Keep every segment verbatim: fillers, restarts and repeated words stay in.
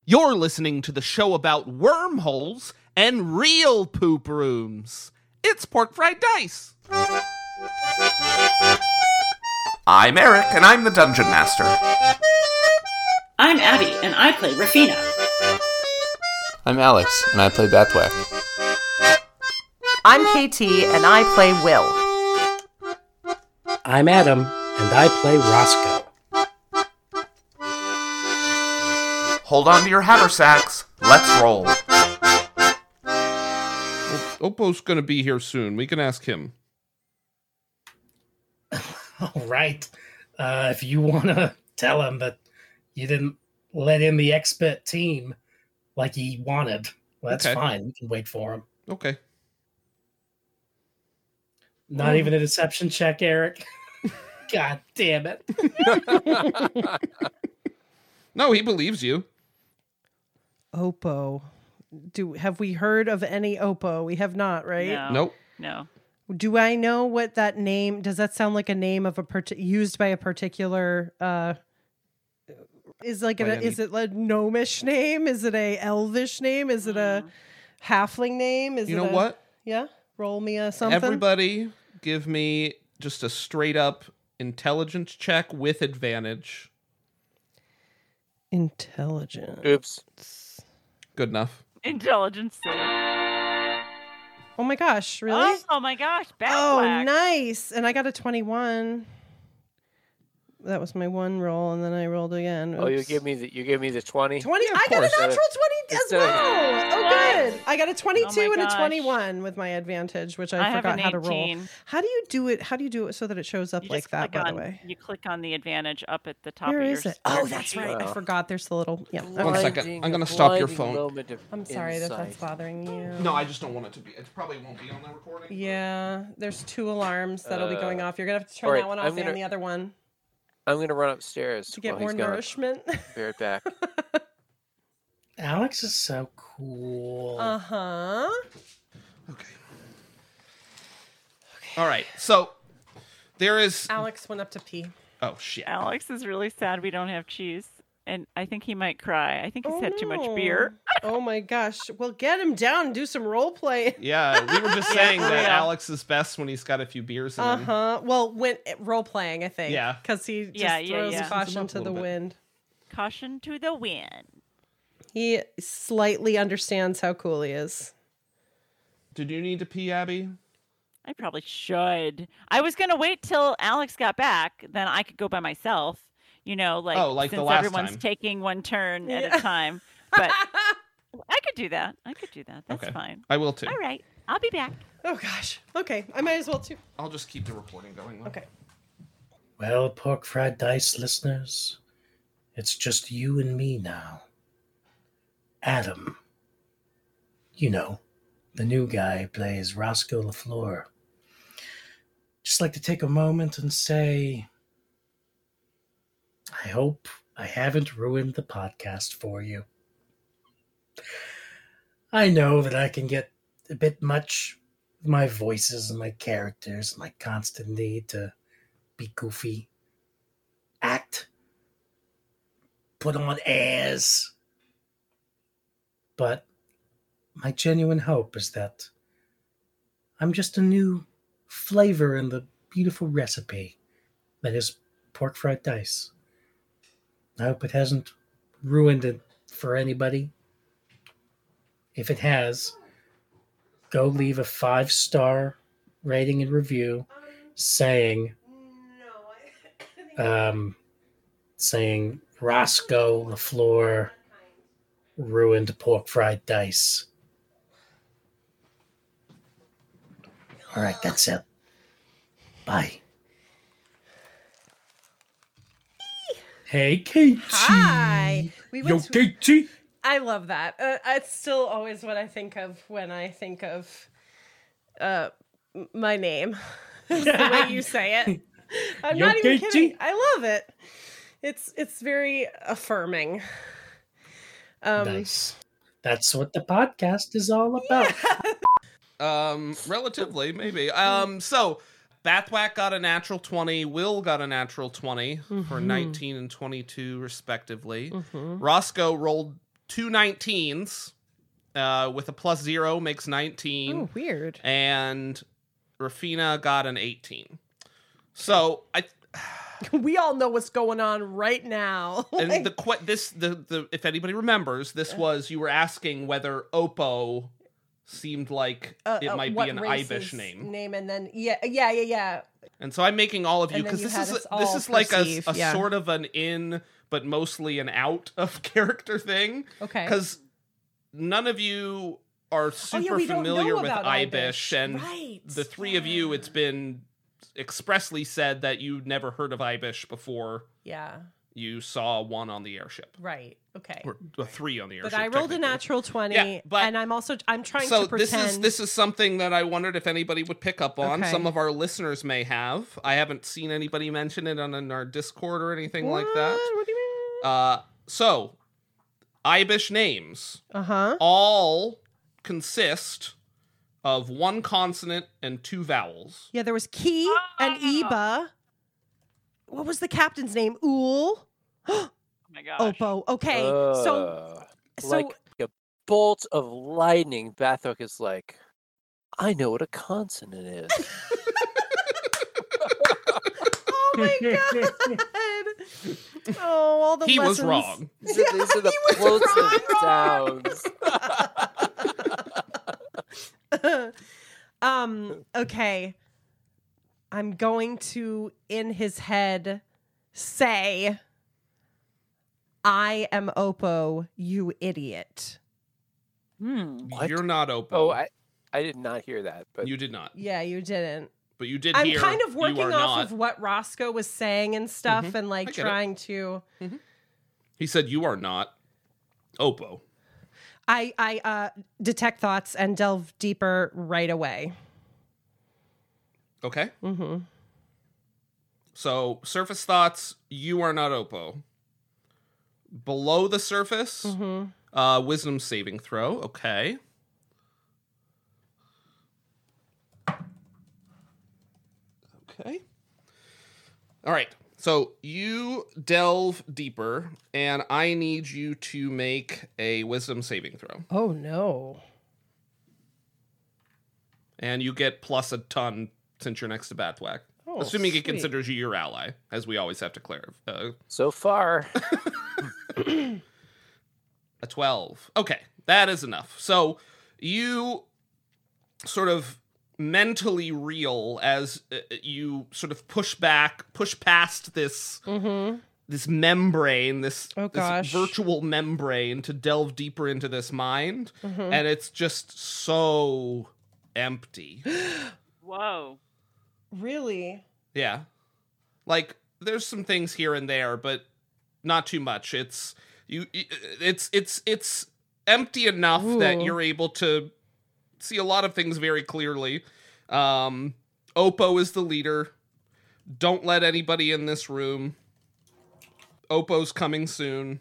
You're listening to the show about wormholes and real poop rooms. It's Pork Fried Dice. I'm Eric, and I'm the Dungeon Master. I'm Abby, and I play Rafina. I'm Alex, and I play Bathwack. I'm K T, and I play Will. I'm Adam, and I play Roscoe. Hold on to your haversacks. Let's roll. Well, Oppo's going to be here soon. We can ask him. All right. Uh, if you want to tell him that you didn't let in the expert team like he wanted, well, that's Okay. fine. We can wait for him. Okay. Not even a deception check, Eric. God damn it. No, he believes you. Oppo. Do have we heard of any Oppo? We have not, right? No. Nope. No. Do I know what that name? Does that sound like a name of a part- used by a particular? Uh, is like By a, any- is it a gnomish name? Is it a elvish name? Is it a halfling name? Is You it know a- what? Yeah, roll me a something. Everybody give me just a straight up intelligence check with advantage. Intelligent. Oops. Good enough. Intelligence save. Oh my gosh! Really? Oh my gosh, bad Oh, whack. nice! And I got a twenty-one. That was my one roll, and then I rolled again. Oh, you Oops. give me the you give me the twenty. twenty. Yeah, of I got a course. natural twenty as Instead of- well. Oh, What? good. I got a twenty-two Oh my and a gosh. twenty-one with my advantage, which I, I have forgot an how to roll. eighteen. How do you do it? How do you do it so that it shows up You like just that? click By on, the way, You click on the advantage up at the top where of your is it? your Oh, that's sheet. right. I Wow. forgot. There's the little. Yeah. One Okay. second. I'm gonna stop your phone. I'm sorry that that's bothering you. No, I just don't want it to be. It probably won't be on the recording. Yeah, there's two alarms that'll be going Uh, off. You're gonna have to turn all right, that one off I'm and gonna- the other one I'm gonna run upstairs to get while more he's gone. nourishment. Be right back. Alex is so cool. Uh huh. Okay. All right. So there is. Alex went up to pee. Oh shit. Alex is really sad we don't have cheese, and I think he might cry. I think he's Oh, had too much no. beer. Oh my gosh. Well, get him down and do some role play. Yeah, we were just saying for that real. Alex is best when he's got a few beers in Uh him. huh. Well, when role playing, I think. Yeah. Because he just Yeah, yeah, throws yeah. caution Seasons him to up a the little bit. wind. Caution to the wind. He slightly understands how cool he is. Did you need to pee, Abby? I probably should. I was gonna wait till Alex got back, then I could go by myself. You know, like, Oh, like the since last everyone's time. taking one turn at Yeah. a time. But I could do that. I could do that. That's Okay. fine. I will too. All right, I'll be back. Oh gosh. Okay. I might as well too. I'll just keep the recording going. though. Okay. Well, Pork Fried Dice listeners, it's just you and me now. Adam. You know, the new guy who plays Roscoe LaFleur. Just like to take a moment and say, I hope I haven't ruined the podcast for you. I know that I can get a bit much with my voices and my characters and my constant need to be goofy, act, put on airs. But my genuine hope is that I'm just a new flavor in the beautiful recipe that is Pork Fried Dice. I hope it hasn't ruined it for anybody. If it has, go leave a five-star rating and review saying, um, saying Roscoe LaFleur ruined Pork Fried Dice. All right, that's it. Bye. Hey, Katie. Hi. We Yo, went to- Katie. I love that. Uh, it's still always what I think of when I think of uh, m- my name. It's the way you say it. I'm Yo, not even Katie. kidding. I love it. It's it's very affirming. Um, Nice. That's what the podcast is all about. Um, relatively, maybe. Um, so Bathwack got a natural twenty. Will got a natural twenty for Mhm. nineteen and twenty-two, respectively. mhm. Roscoe rolled two nineteens uh, with a plus zero makes nineteen. Oh, weird. And Rafina got an eighteen. So I. We all know what's going on right now. And the que- this the the if anybody remembers, this was you were asking whether Oppo seemed like Uh, it uh, might what be an race's Ibish name. Name, and then yeah, yeah, yeah, yeah. And so I'm making all of you And then because you this had is us this all is like a, perceive, a yeah. sort of an in but mostly an out of character thing. Okay. Because none of you are Oh, super yeah, we don't familiar know with about Ibish, Ibish. and Right. the three of you, it's been expressly said that you never heard of Ibish before Yeah. you saw one on the airship. Right. Okay. Or a three on the airship. But I rolled a technically. natural twenty, Yeah, but- and I'm also I'm trying So to pretend. this is this is something that I wondered if anybody would pick up on. Okay. Some of our listeners may have. I haven't seen anybody mention it on, on our Discord or anything What? like that. What do you mean? Uh, so Ibish names Uh huh. all consist of one consonant and two vowels. Yeah, there was Key and Iba. What was the captain's name? Ool. Oh my gosh. Oppo. Okay. so Uh, so like a bolt of lightning, Bathrock is like, I know what a consonant is. oh my god. Oh, all the He was lessons. wrong. These are, these are the He was floats of sounds. um okay. I'm going to in his head say I am Oppo, you idiot. Hmm. What? You're not Oppo. Oh, I, I did not hear that, but You did not. Yeah, you didn't. But you did I'm hear kind of you working are off not. of what Roscoe was saying and stuff Mhm. and I like get it. trying to He said you are not Oppo. I I uh detect thoughts and delve deeper right away. Okay? Mm-hmm. So, surface thoughts, you are not Oppo. Below the surface, Mm-hmm. uh, wisdom saving throw. Okay. Okay. All right. So, you delve deeper, and I need you to make a wisdom saving throw. Oh no. And you get plus a ton since you're next to Bathwack. Oh, Assuming sweet. it considers you your ally, as we always have to clarify. Uh, so far, a twelve. Okay, that is enough. So you sort of mentally reel as uh, you sort of push back, push past this Mm-hmm. this membrane, this, Oh, this gosh. virtual membrane to delve deeper into this mind, Mm-hmm. and it's just so empty. Whoa. Really? Yeah. Like there's some things here and there, but not too much. It's you it's it's it's empty enough that Ooh. you're able to see a lot of things very clearly. Um Oppo is the leader. Don't let anybody in this room. Oppo's coming soon.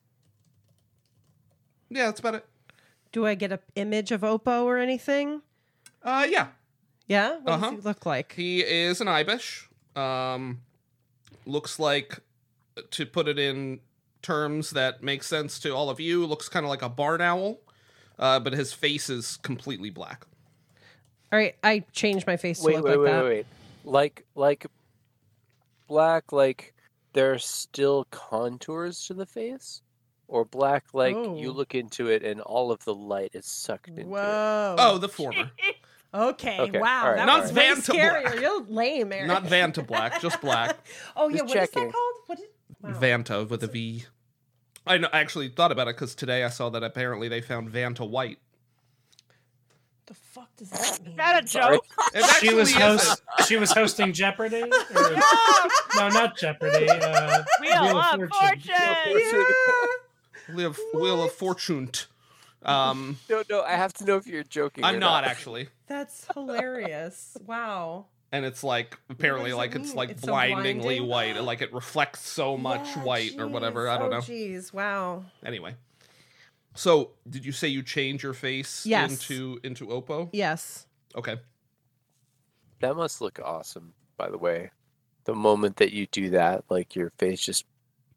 Yeah, that's about it. Do I get an image of Oppo or anything? Uh yeah. Yeah? What Uh-huh. does he look like? He is an Ibish. Um, looks like, to put it in terms that make sense to all of you, looks kind of like a barn owl, uh, but his face is completely black. All right, I changed my face to wait, look wait, like wait, that. wait, wait. Like, like black, like there are still contours to the face, or black, like you Oh. look into it and all of the light is sucked into it. Whoa. Oh, the former. Okay, Okay, wow. all right, That Not was Van way to scarier. Black. You're lame, Eric. Not Vanta black, just black. Oh, yeah, Just what is checking. that called? What is... Wow. Vanta with a V. I know, I actually thought about it because today I saw that apparently they found Vanta white. the fuck does that mean? Is that a Sorry. joke? It She actually was is. host. She was hosting Jeopardy. Or- no, not Jeopardy. Uh, Wheel, Wheel of of Fortune. Fortune. Wheel of, Wheel of Fortune. Um, No, no, I have to know if you're joking. I'm or not not. actually. That's hilarious. Wow. And it's like apparently does it like it's mean? like It's so blindingly blinding? white, like it reflects so much Yeah, white or whatever. jeez. I don't oh, know. Jeez, wow. Anyway, so did you say you change your face Yes. into into Oppo? Yes. Okay. That must look awesome, by the way. The moment that you do that, like your face just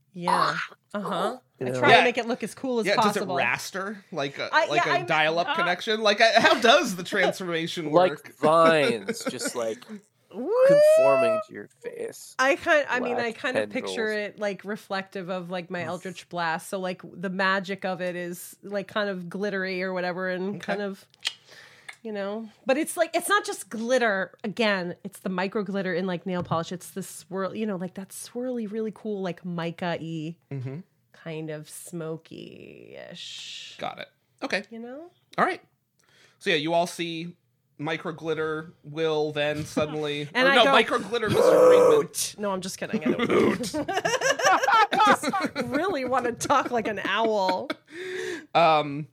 Yeah. Uh huh. I Yeah. try Yeah. to make it look as cool as Yeah, possible. does it raster like a I- like yeah, a I- dial-up uh, connection? Like, I, how does the transformation Like work? vines, just like Woo! conforming to your face. I kind I mean I Black kind of picture tendrils. it like reflective of like my Eldritch Blast. So like the magic of it is like kind of glittery or whatever and Okay. kind of you know. But it's like it's not just glitter. Again, it's the micro glitter in like nail polish. It's the swirl, you know, like that swirly, really cool, like mica-y Mm-hmm. kind of smoky-ish. Got it. Okay. You know? All right. So yeah, you all see micro glitter. Will then suddenly, And or I no, go, micro glitter, Mister Greenman. No, I'm just kidding. I don't I just really want to talk like an owl. Um,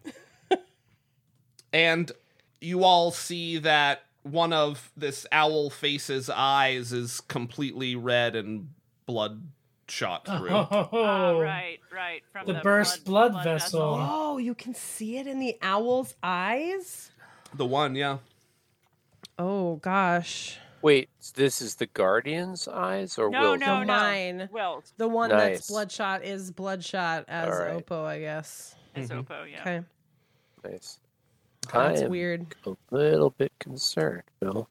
and you all see that one of this owl face's eyes is completely red and bloodshot through. Oh, Oh, right, right. From The the, burst blood vessel. Oh, you can see it in the owl's eyes? The one, yeah. Oh, gosh. Wait, this is the Guardian's eyes or No, Will's? no, The no. mine. Well, The one Nice. that's bloodshot is bloodshot as All right. Oppo, I guess. it's Mhm. Oppo, yeah. Okay. Nice. That's I am weird. a little bit concerned, Bill.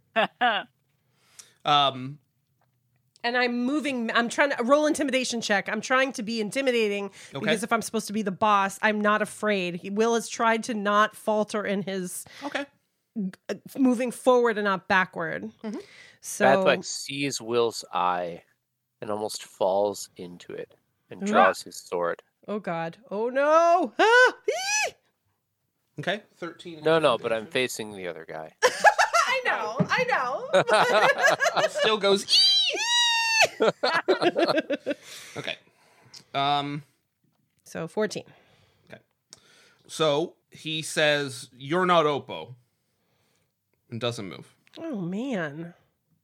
Um, And I'm moving. I'm trying to roll intimidation check. I'm trying to be intimidating Okay. because if I'm supposed to be the boss, I'm not afraid. He, Will has tried to not falter in his okay. uh, moving forward and not backward. Mhm. So Bathwax sees Will's eye and almost falls into it and Ah. draws his sword. oh god, oh no! Ah! Eee! Okay. thirteen. No, no, but I'm facing the other guy. I know, I know. It still goes. Okay. Um. So fourteen. So he says, "You're not Oppo," and doesn't move. Oh man.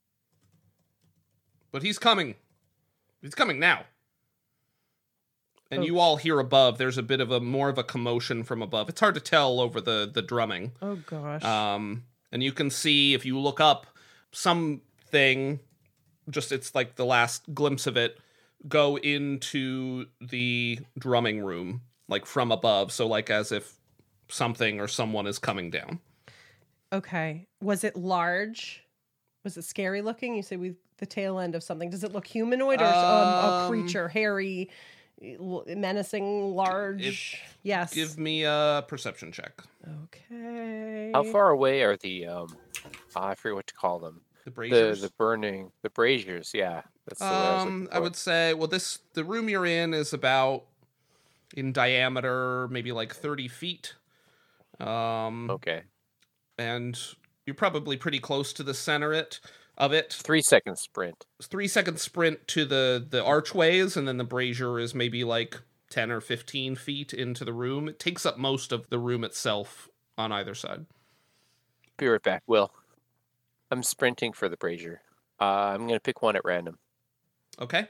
But he's coming. He's coming now. And Oh. you all hear above. There's a bit of a more of a commotion from above. It's hard to tell over the the drumming. Oh gosh. Um, and you can see if you look up something. Just it's like the last glimpse of it. Go into the drumming room, like from above. So like as if something or someone is coming down. Okay. Was it large? Was it scary looking? You said with the tail end of something. Does it look humanoid or um, a Um, creature, hairy, l- menacing, large? Yes. Give me a perception check. Okay. How far away are the um? ah, I forget what to call them. The The braziers. the burning the braziers. Yeah, that's the word I was Um, looking I for. would say, well, this the room you're in is about in diameter, maybe like thirty feet. Um, Okay, and you're probably pretty close to the center it of it. three second sprint. Three second sprint to the the archways, and then the brazier is maybe like ten or fifteen feet into the room. It takes up most of the room itself on either side. Be right back, Will. I'm sprinting for the brazier. Uh, I'm gonna pick one at random. Okay.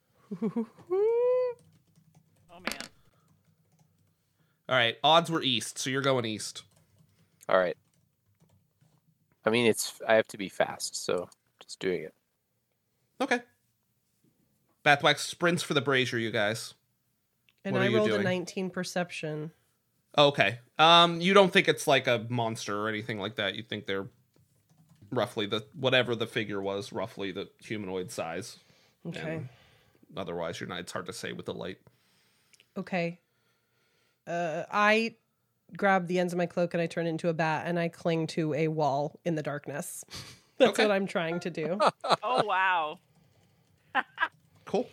Oh man. All right. Odds were east, so you're going east. All right. I mean, it's I have to be fast, so just doing it. Okay. Bathwax sprints for the brazier, you guys. and what are I you rolled a doing? nineteen perception. Okay. Um, you don't think it's like a monster or anything like that. You think they're roughly the whatever the figure was, roughly the humanoid size. Okay. And otherwise, you're not. It's hard to say with the light. Okay. Uh, I grab the ends of my cloak and I turn into a bat and I cling to a wall in the darkness. That's Okay. what I'm trying to do. Oh wow. Cool.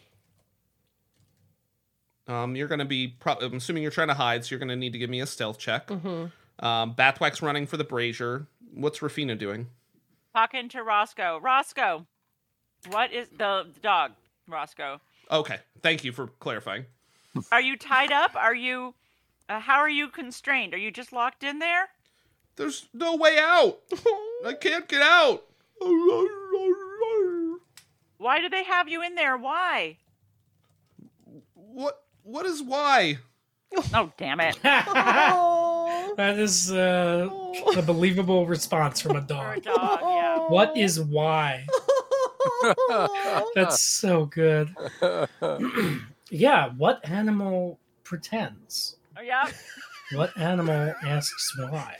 Um, you're gonna be. Pro- I'm assuming you're trying to hide, so you're gonna need to give me a stealth check. Mm-hmm. Um, Bathwax running for the brazier. What's Rafina doing? Talking to Roscoe. Roscoe, what is the dog? Roscoe, Okay. Thank you for clarifying. are you tied up? Are you? Uh, how are you constrained? Are you just locked in there? There's no way out. I can't get out. Why do they have you in there? Why? What? What is why? Oh damn it! Oh. That is uh, a believable response from a For a dog. dog, yeah. What is why? That's so good. Yeah, what animal pretends? Oh, yeah. What animal asks why?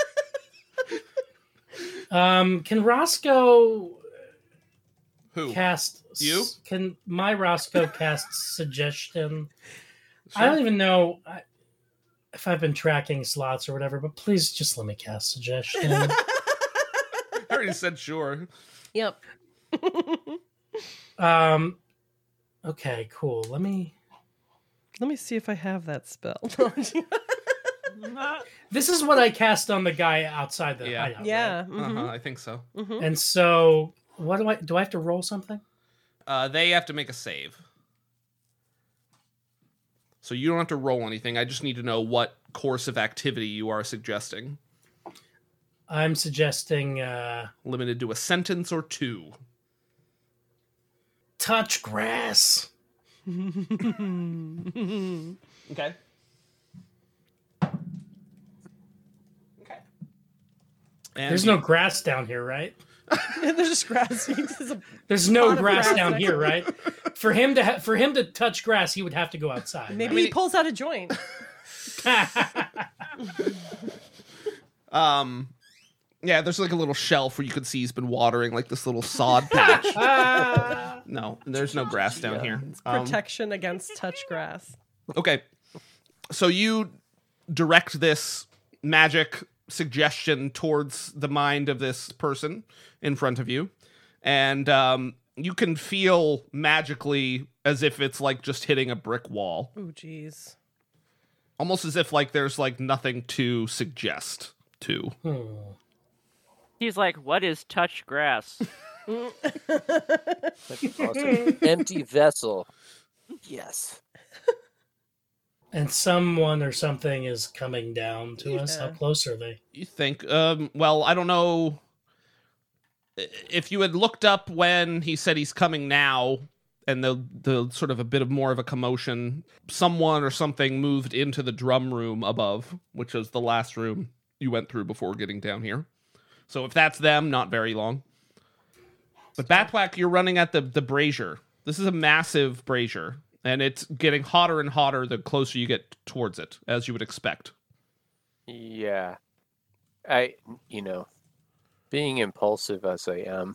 um, can Roscoe Who? cast You? Can my Roscoe cast suggestion? I Sure. don't even know I- if I've been tracking slots or whatever, but please just let me cast suggestion. I already said sure. Yep. um, okay, cool. Let me. Let me see if I have that spell. This is what I cast on the guy outside the Yeah. hideout. yeah. right? mhm. Uh-huh, I think so. Mhm. And so, what do I do? I have to roll something? Uh, they have to make a save. So you don't have to roll anything. I just need to know what course of activity you are suggesting. I'm suggesting uh, Limited to a sentence or two. touch grass. Okay. Okay. And There's no grass down here, right? There's just grass. There's a- There's no Pot of grass grass down next here, to- right? For him to ha- for him to touch grass, he would have to go outside. Maybe mean- he pulls out a joint. right? Um, yeah, there's like a little shelf where you can see he's been watering like this little sod patch. Ah. No, there's no grass down here. Um, Protection against touch grass. okay, so you direct this magic suggestion towards the mind of this person in front of you, and um, you can feel magically as if it's like just hitting a brick wall, Oh, jeez. almost as if like there's like nothing to suggest to. Hmm. He's like, what is touch grass? That's awesome. Empty vessel. Yes. And someone or something is coming down to us. How Yeah. close are they? You think? Um, well, I don't know. If you had looked up when he said he's coming now, and the the sort of a bit of more of a commotion, someone or something moved into the drum room above, which is the last room you went through before getting down here. So if that's them, not very long. But Batwhack, you're running at the the brazier. This is a massive brazier, and it's getting hotter and hotter the closer you get towards it, as you would expect. Yeah. I, you know, being impulsive as I am,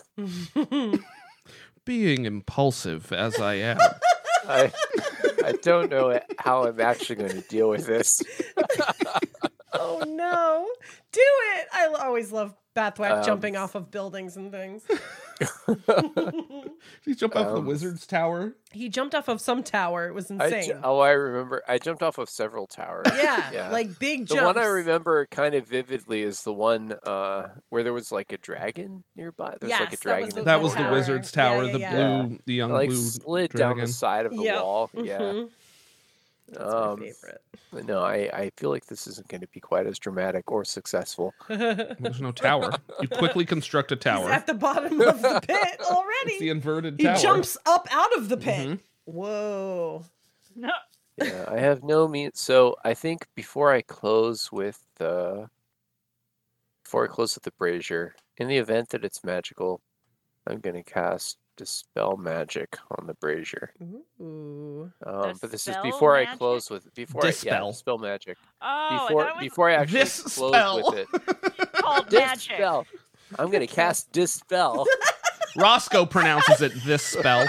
Being impulsive as I am. I, I don't know how I'm actually going to deal with this. Oh, no. Do it. I l- always love Bathwack Um, jumping off of buildings and things. Did you jump off the Um, wizard's tower? He jumped off of some tower. It was I insane. ju- oh, I remember. I jumped off of several towers. yeah, Yeah. like big The jumps. one I remember kind of vividly is the one uh, where there was like a dragon nearby. There's like a Yes, that dragon. was in That was the tower. wizard's Yeah, tower, yeah, the yeah. blue, the young I, like blue slid down dragon. the side of the Yep. wall. Yeah. Mhm. That's Um, my favorite. But no, I, I feel like this isn't going to be quite as dramatic or successful. There's no tower. You quickly construct a He's tower. at the bottom of the pit It's the already. inverted He tower. jumps up out of the pit. Mhm. Whoa. No. Yeah, I have no means. So I think before I close with the before I close with the brazier, in the event that it's magical, I'm going to cast Dispel Magic on the brazier. Ooh. Um, but this is Dispel before I magic? close with before I Dispel. yeah, Dispel Magic. Oh, Before I thought it was before I actually This close spell. with it. called magic. Dispel. I'm going to cast Dispel. Roscoe pronounces it this spell.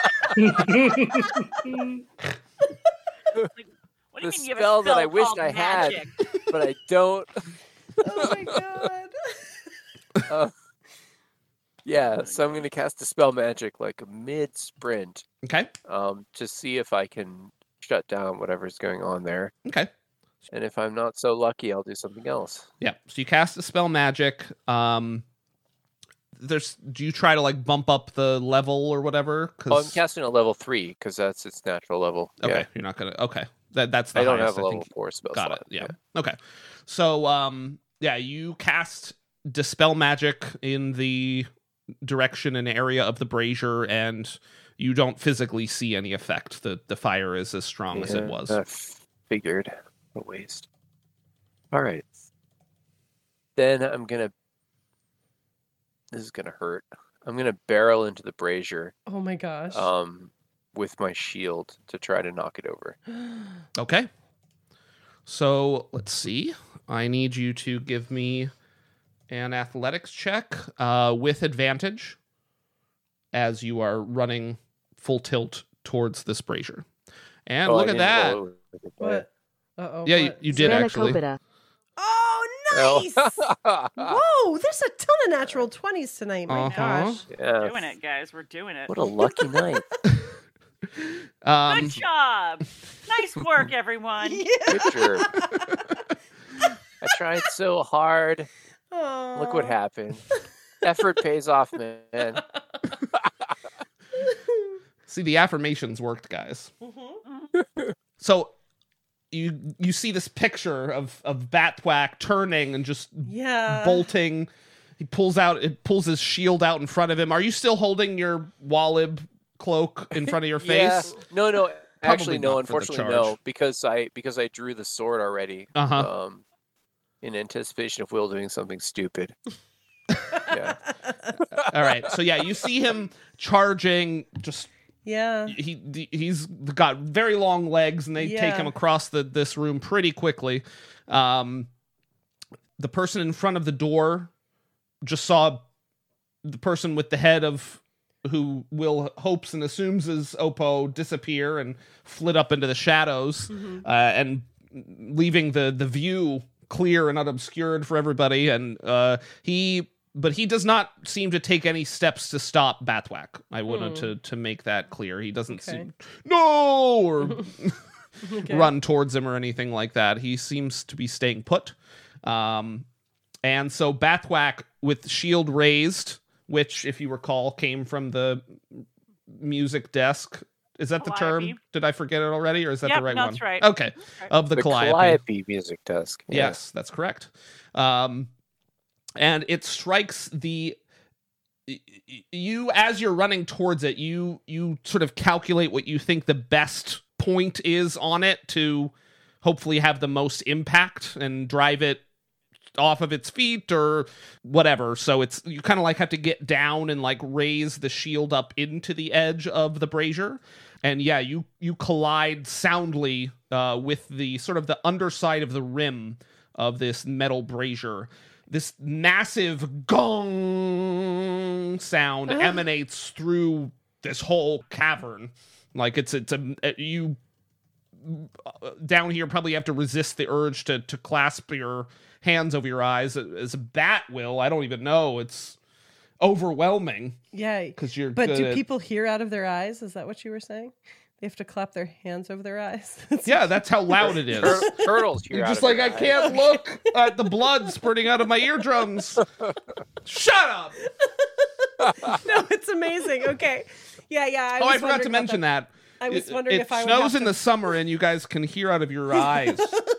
What do you The mean you have a spell that I spell wished called I had. magic? but I don't. Oh my god. Uh, yeah, so I'm going to cast Dispel Magic like mid sprint. Okay. Um, to see if I can shut down whatever's going on there. Okay. And if I'm not so lucky, I'll do something else. Yeah. So you cast a spell magic. Um, there's. Do you try to like bump up the level or whatever? Oh, I'm casting a level three because that's its natural level. Okay. Yeah. You're not gonna. Okay. That that's the I don't highest, have a I level think. four spell Got slot. it. Yeah. Okay. So um yeah, you cast Dispel Magic in the direction and area of the brazier, and you don't physically see any effect. The the fire is as strong as it Yeah, was. I figured. What a waste. All right. Then I'm gonna. This is gonna hurt. I'm gonna barrel into the brazier. Oh my gosh. Um, with my shield to try to knock it over. Okay. So let's see. I need you to give me an athletics check uh, with advantage as you are running full tilt towards this brazier. And Oh, I look at didn't that. roll it with it. What? Uh-oh. Yeah, you, what? you did actually. Oh, nice! Oh. Whoa, there's a ton of natural twenties tonight. My Uh-huh. gosh. Yeah. Doing it, guys. We're doing it. What a lucky night. Um, Good job. Nice work, everyone. Good job. I tried so hard. Look what Aw. happened. Effort pays off, man. see, the affirmations worked, guys. Mhm. So you you see this picture of of Batthwack turning and just Yeah. bolting. He pulls out it pulls his shield out in front of him. Are you still holding your Wallib cloak in front of your Yeah. face? No, no. Actually, not no. for the Unfortunately, charge. no. Because I because I drew the sword already. Uh-huh. Um, in anticipation of Will doing something stupid. Yeah. All right. So yeah, you see him charging. Just Yeah. he he's got very long legs, and they take Yeah. him across the this room pretty quickly. Um, the person in front of the door just saw the person with the head of who Will hopes and assumes is Oppo disappear and flit up into the shadows, Mhm. uh, and leaving the the view clear and unobscured for everybody. And uh, he, but he does not seem to take any steps to stop Batthwack. I wanted Hmm. to to make that clear. He doesn't Okay. seem no or Okay. run towards him or anything like that. He seems to be staying put. Um, and so Batthwack with shield raised, which, if you recall, came from the music desk. Is that the Calliope. term? Did I forget it already, or is that Yep, the right no, one? that's right. Okay, right. of the, The Calliope. Calliope music desk. Yeah. Yes, that's correct. Um, and it strikes the y- y- you as you're running towards it. You you sort of calculate what you think the best point is on it to hopefully have the most impact and drive it off of its feet or whatever. So it's you kind of like have to get down and like raise the shield up into the edge of the brazier. And yeah, you you collide soundly uh, with the sort of the underside of the rim of this metal brazier. This massive gong sound emanates through this whole cavern. Like it's it's a you uh, down here probably have to resist the urge to to clasp your hands over your eyes as a bat will. I don't even know. It's overwhelming Yeah. because you're. But good do at- people hear out of their eyes? Is that what you were saying? They have to clap their hands over their eyes. That's- Yeah, that's how loud it is. Tur- turtles here. You're out just of like, their I eyes. can't look at the blood spurting out of my eardrums. Shut up! No, it's amazing. Okay. Yeah, yeah. I Oh, was I forgot to wondering about mention that. I was It- wondering it if I would snows have in to- the summer and you guys can hear out of your eyes.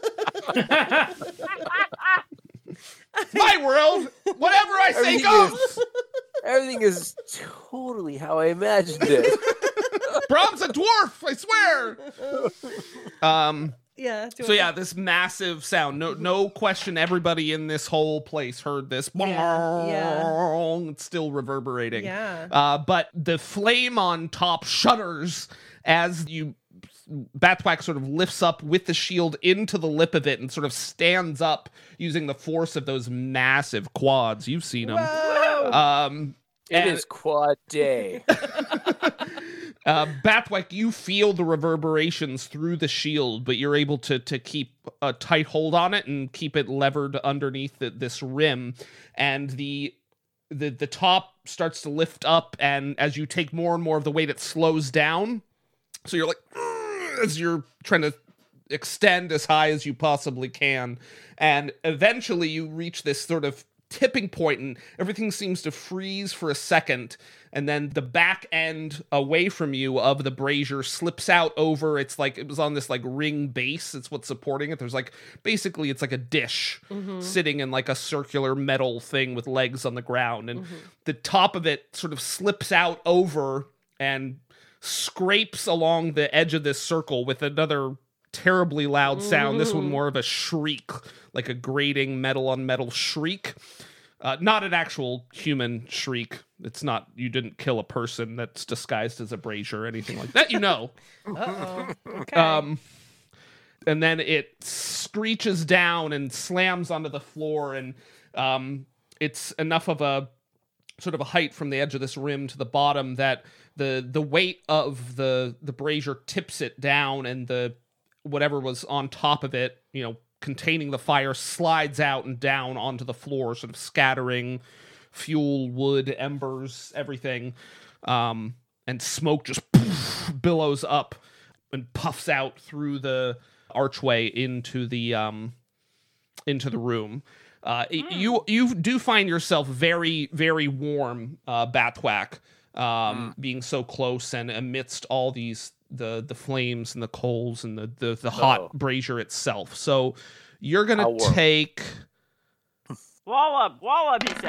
My world, whatever I say Everything goes. is- Everything is totally how I imagined it. Brahm's a dwarf, I swear. Um. Yeah. do So it. yeah, this massive sound. No, no question. Everybody in this whole place heard this. Yeah, yeah. It's still reverberating. Yeah. Uh, but the flame on top shudders as you Batthwack sort of lifts up with the shield into the lip of it and sort of stands up using the force of those massive quads. You've seen them. Whoa. Um, It and- is quad day. Uh, Batthwack, you feel the reverberations through the shield, but you're able to to keep a tight hold on it and keep it levered underneath the, this rim. And the the the top starts to lift up, and as you take more and more of the weight, it slows down. So you're like, "Ugh," as you're trying to extend as high as you possibly can, and eventually you reach this sort of tipping point and everything seems to freeze for a second, and then the back end away from you of the brazier slips out over. It's like it was on this like ring base. It's what's supporting it. There's like basically it's like a dish sitting in like a circular metal thing with legs on the ground, and the top of it sort of slips out over and scrapes along the edge of this circle with another terribly loud sound. This one more of a shriek, like a grating metal on metal shriek. Uh, not an actual human shriek. It's not, you didn't kill a person that's disguised as a brazier or anything like that, you know. Uh-oh. Okay. Um, and then it screeches down and slams onto the floor, and um, it's enough of a sort of a height from the edge of this rim to the bottom that the the weight of the the brazier tips it down, and the whatever was on top of it, you know, containing the fire, slides out and down onto the floor, sort of scattering fuel, wood, embers, everything, um, and smoke just billows up and puffs out through the archway into the um, into the room. Uh, mm. You you do find yourself very, very warm, uh, Bathwack, um, mm. being so close and amidst all these the the flames and the coals and the the, the hot oh. brazier itself. So you're gonna take Wallop, wallop, he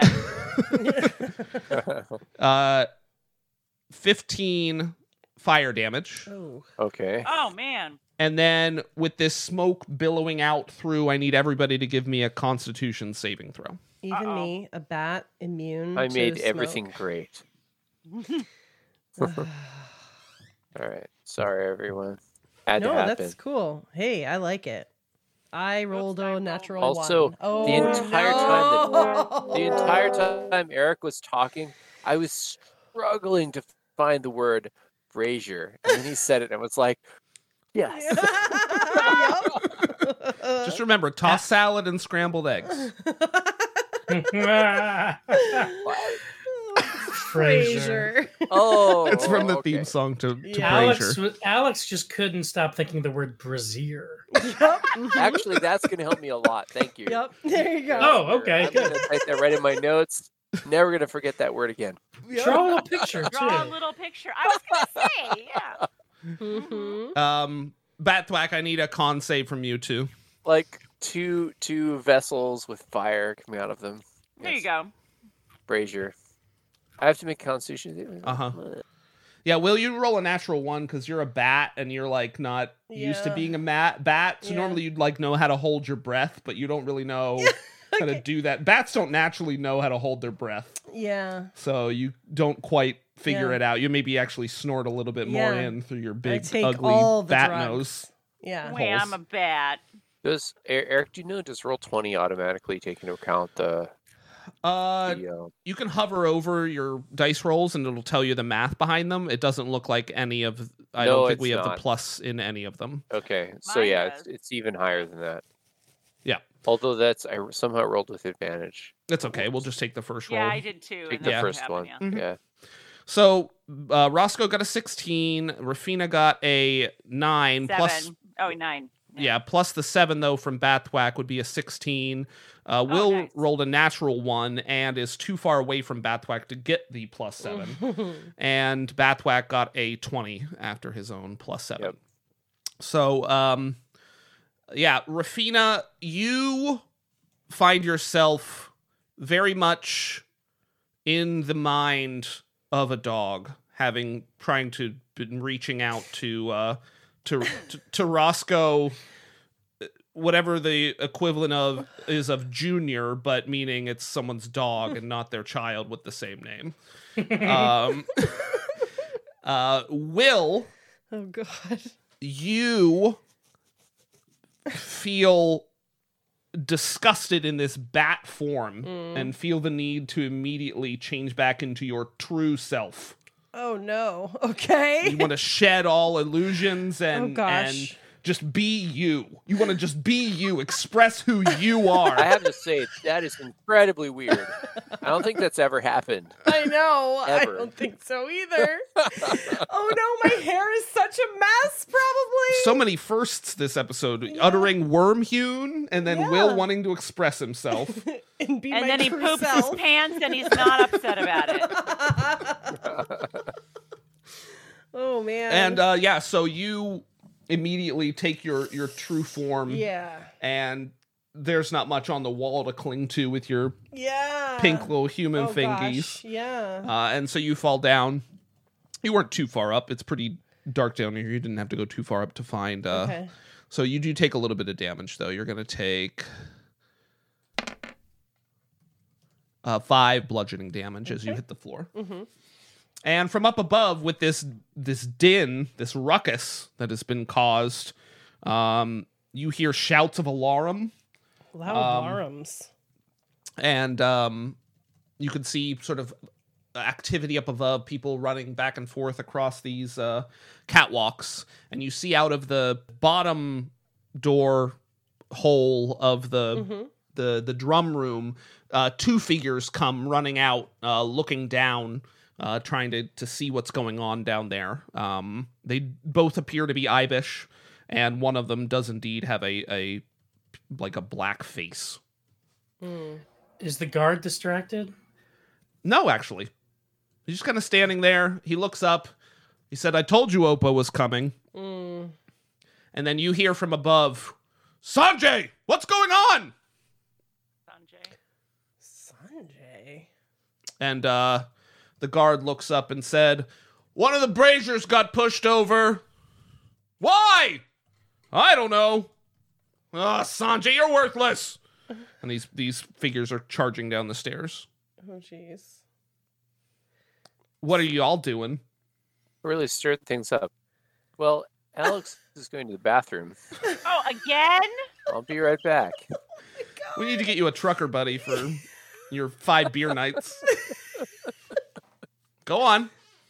said. uh, fifteen fire damage. Oh. Okay. Oh man. And then with this smoke billowing out through, I need everybody to give me a Constitution saving throw. Even Uh-oh. me, a bat, immune. I to made smoke. everything great. All right. Sorry, everyone. Had no, to happen. that's cool. Hey, I like it. I rolled a natural Also, one. Oh, the entire no. time that the entire time Eric was talking, I was struggling to find the word brazier, and then he said it, and I was like, "Yes." Just remember, toss salad and scrambled eggs. Frasier. Oh, It's from the okay. theme song to, to Yeah. Alex, Frasier. w- Alex just couldn't stop thinking the word brazier. Actually, that's going to help me a lot. Thank you. Yep, there you go. Oh, okay, I'm good. going to type that right in my notes. Never going to forget that word again. Draw a little picture, Draw a too. little picture. I was gonna say, yeah. Mm-hmm. Um, Batthwack, I need a con save from you too. Like two two vessels with fire coming out of them. There you Yes. go. Brazier. I have to make Constitution. Uh-huh. Yeah, will you roll a natural one because you're a bat and you're like not used to Yeah. being a mat bat? So Yeah. normally you'd like know how to hold your breath, but you don't really know how to do that. Bats don't naturally know how to hold their breath, Yeah. so you don't quite figure Yeah. it out. You maybe actually snort a little bit more Yeah. in through your big take ugly all the bat drugs. nose. Yeah. Holes. Wait, I'm a bat. Does Er- Eric? Do you know? Does roll twenty automatically take into account the? Uh, the uh, you can hover over your dice rolls and it'll tell you the math behind them. It doesn't look like any of. I No, don't think it's we have the not. plus in any of them. okay, so Mine yeah, does. it's, it's even higher than that. Yeah. Although that's I somehow rolled with advantage. That's okay. We'll just take the first roll. Yeah, I did too. Take and the that's what first happened, one. yeah. Mhm. Yeah. So uh, Roscoe got a sixteen. Rafina got a nine. Seven. Plus, Oh, nine. yeah, plus the seven though from Bathwack would be a sixteen. Uh, Will nice. rolled a natural one and is too far away from Bathwack to get the plus seven. And Bathwack got a twenty after his own plus seven. Yep. So, um, yeah, Rafina, you find yourself very much in the mind of a dog, having trying to been reaching out to uh, to, to to Roscoe, whatever the equivalent of is of Junior, but meaning it's someone's dog and not their child with the same name. Um, uh, Will, Oh God. you feel disgusted in this bat form Mm. and feel the need to immediately change back into your true self. Oh no. Okay. You want to shed all illusions and Oh, gosh. and just be you. You want to just be you, express who you are. I have to say that is incredibly weird. I don't think that's ever happened. I know. I Ever. don't think so either. Oh no, my hair is such a mess. Probably. So many firsts this episode, uttering worm hewn and then Yeah. Will wanting to express himself. and be And my then he true poops self. his pants and he's not upset about it. Oh man. And uh, yeah, so you immediately take your your true form, yeah. and there's not much on the wall to cling to with your Yeah. pink little human oh, fingies. Gosh. Yeah. Uh, and so you fall down. You weren't too far up. It's pretty dark down here. You didn't have to go too far up to find. Uh, okay. So you do take a little bit of damage, though. You're going to take uh, five bludgeoning damage as you Okay. hit the floor. Mm-hmm. And from up above, with this this din, this ruckus that has been caused, um, you hear shouts of alarm, Loud Um, alarms. and um, you can see sort of activity up above, people running back and forth across these uh, catwalks, and you see out of the bottom door hole of the Mm-hmm. the the drum room, uh, two figures come running out, uh, looking down, uh, trying to to see what's going on down there. Um, they both appear to be Ibish, and one of them does indeed have a a like a black face. Mm. Is the guard distracted? No, actually. He's just kind of standing there. He looks up. He said, I told you Oppo was coming. Mm. And then you hear from above, Sanjay, what's going on? Sanjay. Sanjay. And uh, the guard looks up and said, one of the braziers got pushed over. Why? I don't know. Ah, Sanjay, you're worthless. And these, these figures are charging down the stairs. Oh, jeez. What are you all doing? Really stirred things up. Well, Alex is going to the bathroom. Oh, again? I'll be right back. We need to get you a trucker buddy for your five beer nights. Go on.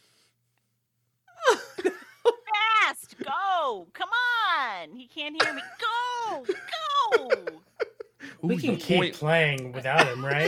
Fast! Go! Come on! He can't hear me. Go! Go! We Ooh, can the keep point- playing without him, right?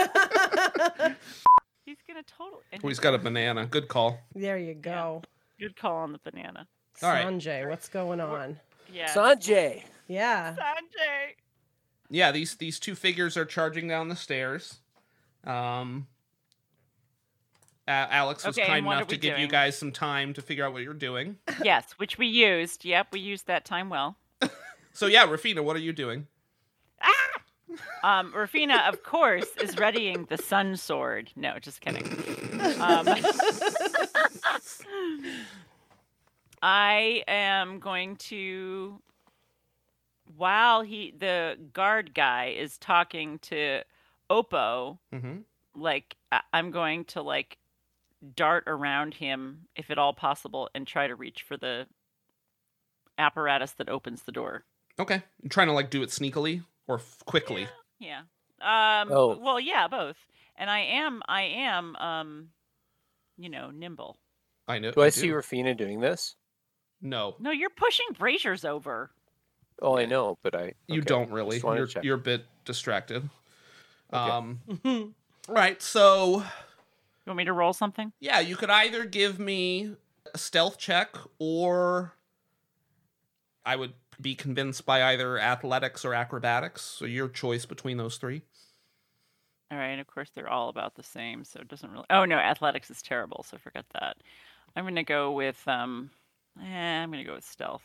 He's gonna totally. Oh, he's got a banana. Good call. There you go. Good call on the banana. All right. Sanjay, what's going on? Yeah. Sanjay! Yeah. Sanjay. Yeah, these these two figures are charging down the stairs. Um, uh, Alex was Okay, kind and what enough are to we give you doing? guys some time to figure out what you're doing. Yes, which we used. Yep, we used that time well. So yeah, Rafina, what are you doing? Um, Rafina, of course, is readying the sun sword. No, just kidding. Um, I am going to, while he, the guard guy is talking to Oppo, Mm-hmm. like I- I'm going to like dart around him, if at all possible, and try to reach for the apparatus that opens the door. Okay, you trying to like do it sneakily or f- quickly? Yeah. Um, Oh. Well, yeah, both. And I am, I am, um, you know, nimble. I know. Do I see Rafina doing this? No, No, you're pushing braziers over. Oh, I know, but I. you okay, don't really. just wanted You're to check. you're a bit distracted. Okay. Um. Right. So You want me to roll something? yeah, you could either give me a stealth check, or I would be convinced by either athletics or acrobatics. So your choice between those three. All right. And of course, they're all about the same, so it doesn't really. Oh no, athletics is terrible, so forget that. I'm gonna go with um. Eh, I'm gonna go with stealth.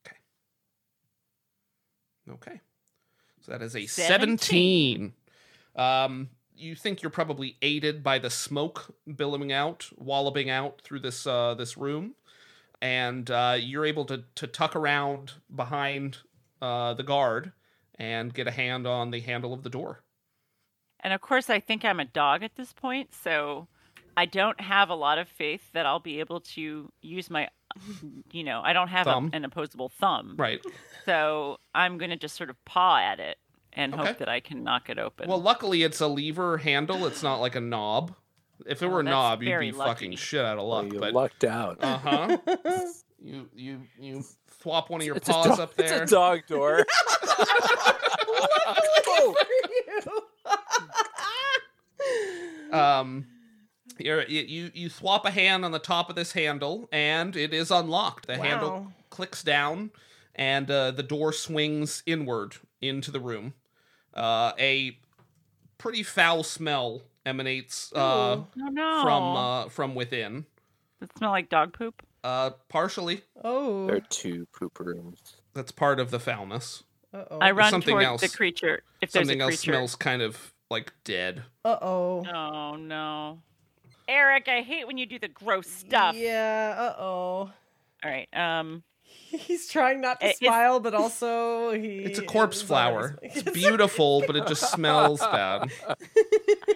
Okay. So that is a Seventeen. seventeen. Um, you think you're probably aided by the smoke billowing out, walloping out through this uh, this room, and uh, you're able to to tuck around behind uh, the guard and get a hand on the handle of the door. And of course, I think I'm a dog at this point, so I don't have a lot of faith that I'll be able to use my, you know, I don't have a, Thumb. an opposable thumb. Right. So I'm going to just sort of paw at it and Okay. hope that I can knock it open. Well, luckily it's a lever handle. It's not like a knob. If it Oh, were a that's knob, you'd very be lucky. fucking shit out of Oh, luck. you but lucked out. uh huh. you you you swap one of your it's, a paws dog, up there. it's a dog door. Oh, Um, you're, you you you swap a hand on the top of this handle, and it is unlocked. The handle Wow. clicks down, and uh, the door swings inward into the room. Uh, a pretty foul smell emanates uh, oh no. from uh, from within. Does it smell like dog poop? Uh, partially, Oh. there are two poop rooms. that's part of the foulness. Uh-oh. I run something towards else- the creature. If there's Something a else creature. smells kind of like dead. Uh-oh. Oh no. Eric, I hate when you do the gross stuff. Yeah, uh-oh. All right. Um He's trying not to It- it's- smile, but also he It's a corpse is flower. always- It's beautiful, but it just smells bad.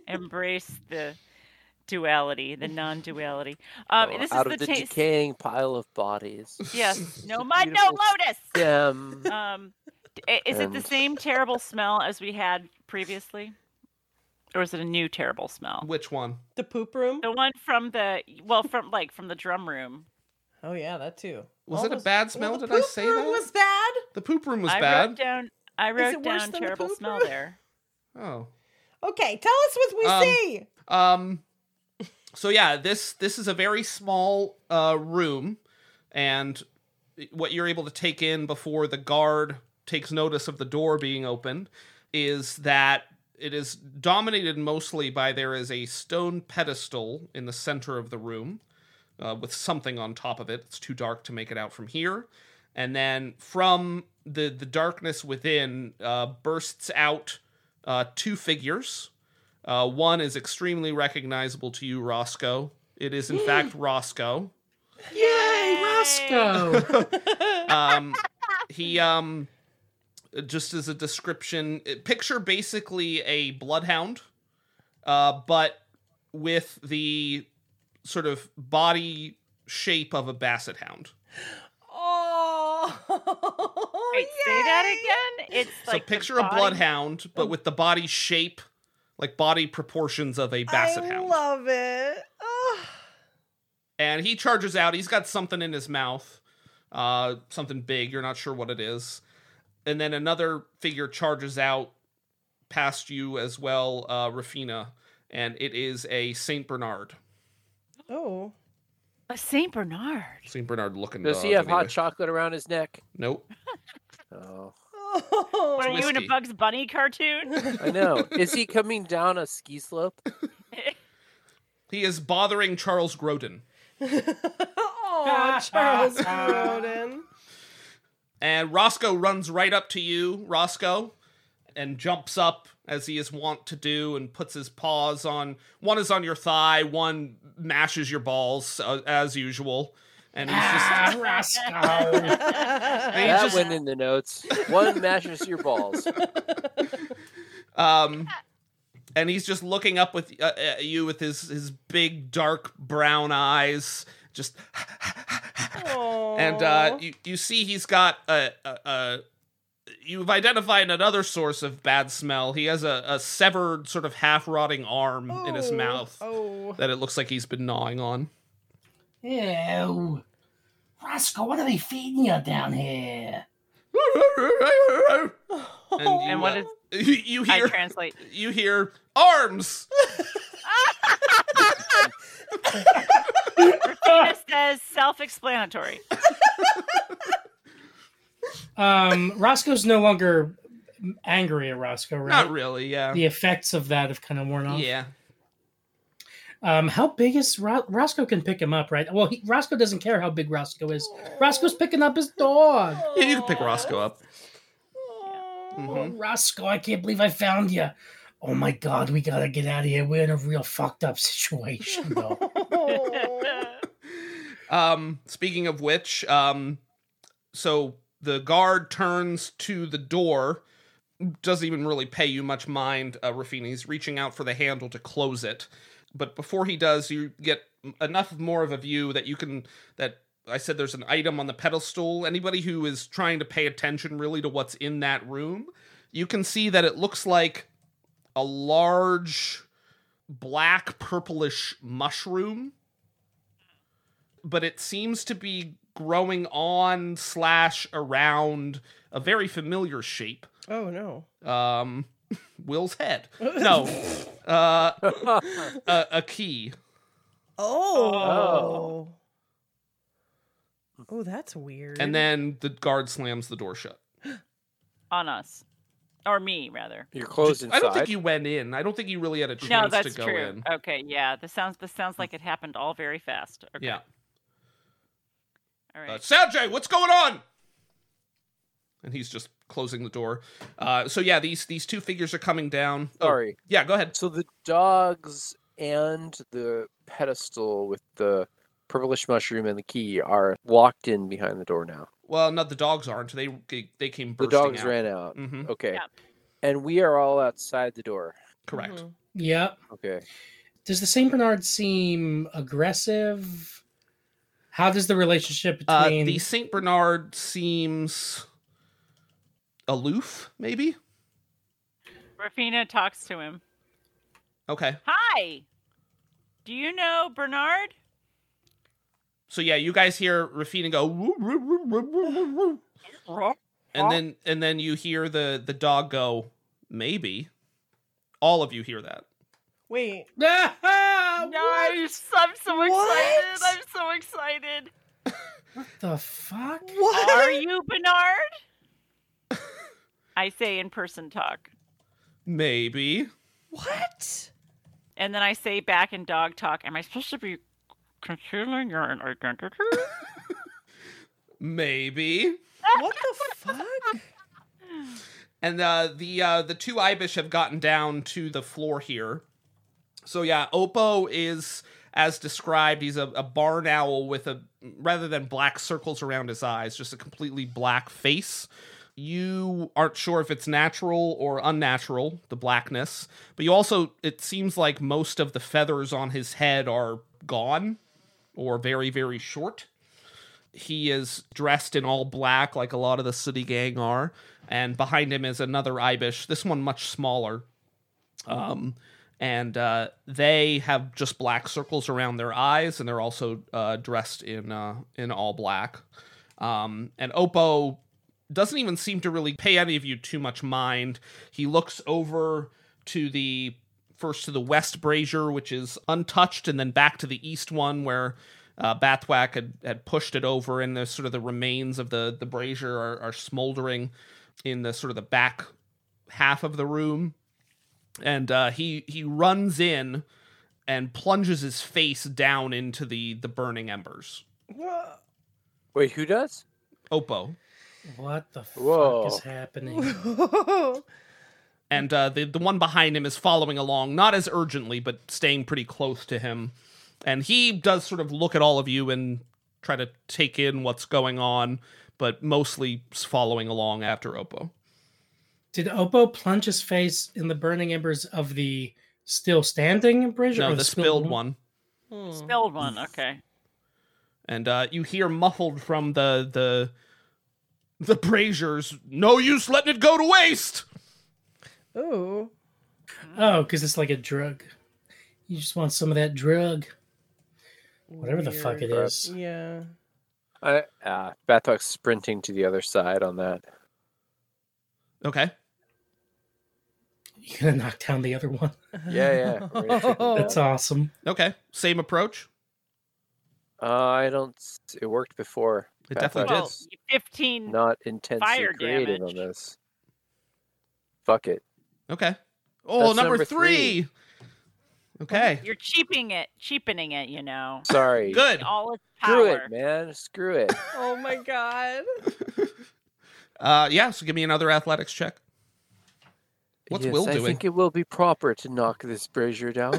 embrace the duality, the non-duality. Um, Oh, this out is of the the taste. decaying pile of bodies. Yes, no a mud, no beautiful lotus. Gem. Um, d- i- is it the And- same terrible smell as we had previously, or is it a new terrible smell? Which one? The poop room? The one from the well, from like from the drum room. Oh yeah, that too. Was All it a those- bad smell? Well, the Did I poop say room that? was bad. The poop room was I bad. wrote down. I it wrote worse down than the terrible poop smell room? there. Oh. Okay, tell us what we Um, see. Um so yeah, this this is a very small uh room, and what you're able to take in before the guard takes notice of the door being opened is that it is dominated mostly by there is a stone pedestal in the center of the room uh, with something on top of it. It's too dark to make it out from here. And then from the the darkness within uh, bursts out uh, two figures. Uh, one is extremely recognizable to you, Roscoe. It is, in fact, Roscoe. Yay, Roscoe! Um, he, um, just as a description, picture basically a bloodhound, uh, but with the sort of body shape of a basset hound. Oh, Wait, say that again. It's So like the picture a body- bloodhound, but with the body shape, like body proportions of a basset I hound. love it. Oh. And he charges out. He's got something in his mouth, uh, something big. You're not sure what it is. And then another figure charges out past you as well, uh, Rafina, and it is a Saint Bernard. Oh. A Saint Bernard. Saint Bernard looking. Does dog, he have anyway. hot chocolate around his neck? Nope. Oh, Oh. What are you in a Twisty. Bugs Bunny cartoon? I know. Is he coming down a ski slope? He is bothering Charles Grodin. Oh, Charles Grodin. And Roscoe runs right up to you, Roscoe, and jumps up as he is wont to do and puts his paws on. One is on your thigh, one mashes your balls, uh, as usual. And he's just. Ah, Roscoe! and he That just went in the notes. One mashes your balls. um, and he's just looking up with uh, at you with his, his big, dark brown eyes. Just. And uh, you, you see he's got a, a, a you've identified another source of bad smell. He has a, a severed sort of half rotting arm in his Oh. mouth Oh. that it looks like he's been gnawing on. Ew. Roscoe, what are they feeding you down here? And, you, And what uh, is- you, you I hear translate. you hear arms. Rafina says self-explanatory. Um, Roscoe's no longer angry at Roscoe, right? Not really, yeah. The effects of that have kind of worn off. Yeah. Um, how big is Ro- Roscoe? Can pick him up, right? Well, he, Roscoe doesn't care how big Roscoe is. Roscoe's picking up his dog. Yeah, you can pick Roscoe up. Oh, Mhm. Roscoe, I can't believe I found you. Oh my God, we gotta get out of here. We're in a real fucked up situation, though. Um, speaking of which, um, so the guard turns to the door, doesn't even really pay you much mind, uh, Rafina. He's reaching out for the handle to close it. But before he does, you get enough more of a view that you can, that I said there's an item on the pedestal. Anybody who is trying to pay attention really to what's in that room, you can see that it looks like a large black purplish mushroom, but it seems to be growing on slash around a very familiar shape. Oh no. Um, Will's head. No, uh, a, a key. Oh. Oh, that's weird. And then the guard slams the door shut. On us. Or me, rather. You're closed inside. I don't think you went in. I don't think you really had a chance No, to that's go true. in. Okay, yeah. This sounds this sounds like it happened all very fast. Okay. Yeah. All Uh, right. Sanjay, what's going on? And he's just closing the door. Uh, so yeah, these these two figures are coming down. Oh, Sorry. yeah, go ahead. So the dogs and the pedestal with the purplish mushroom and the key are locked in behind the door now. Well, no, the dogs aren't. They they, they came The bursting dogs out. ran out. Mm-hmm. Okay. Yeah. And we are all outside the door. Correct. Mhm. Yep. Okay. Does the Saint Bernard seem aggressive? How does the relationship Uh, between the Saint Bernard seems aloof, maybe? Rafina talks to him. Okay. Hi. Do you know Bernard? So yeah, you guys hear Rafina go woo, woo, woo, woo, woo, woo, woo. And then and then you hear the the dog go, maybe. All of you hear that. Wait. Ah, Nice. I'm so What? excited. I'm so excited. what the fuck? What? Are you Bernard? I say in person talk. Maybe. What? And then I say back in dog talk, am I supposed to be concealing your identity? Maybe. What the fuck? And uh, the uh, the two Ibish have gotten down to the floor here. So yeah, Oppo is, as described, he's a, a barn owl with a, rather than black circles around his eyes, just a completely black face. You aren't sure if it's natural or unnatural, the blackness. But you also, it seems like most of the feathers on his head are gone or very, very short. He is dressed in all black like a lot of the city gang are. And behind him is another Ibish, this one much smaller. Um, and uh, they have just black circles around their eyes, and they're also uh, dressed in uh, in all black. Um, and Oppo doesn't even seem to really pay any of you too much mind. He looks over to the, first to the west brazier, which is untouched, and then back to the east one where uh, Bathwack had, had pushed it over, and the sort of the remains of the, the brazier are, are smoldering in the sort of the back half of the room. And uh, he he runs in and plunges his face down into the, the burning embers. Wait, who does? Oppo. What the fuck Whoa. is happening? And uh, the, the one behind him is following along, not as urgently, but staying pretty close to him. And he does sort of look at all of you and try to take in what's going on, but mostly following along after Oppo. Did Oppo plunge his face in the burning embers of the still standing brazier? No, or the spilled one. Hmm. Spilled one, okay. And uh, you hear muffled from the the the braziers, no use letting it go to waste! Ooh. Oh, because it's like a drug. You just want some of that drug. Whatever the fuck it Weird. is. Yeah. I, uh, Bathwack's sprinting to the other side on that. Okay. You gonna knock down the other one? Yeah, yeah. we're gonna check it That's out. awesome. Okay. Same approach. Uh, I don't. s- It worked before. It definitely Bathwack did. Well, is fifteen. Not intensely fire creative damage. on this. Fuck it. Okay. Oh, That's number, number three. three. Okay. You're cheaping it, cheapening it, you know. Sorry. Good. All its Screw power. it, man. Screw it. Oh my god. Uh, yeah, so give me another athletics check. What's yes, Will I doing? think it will be proper to knock this brazier down.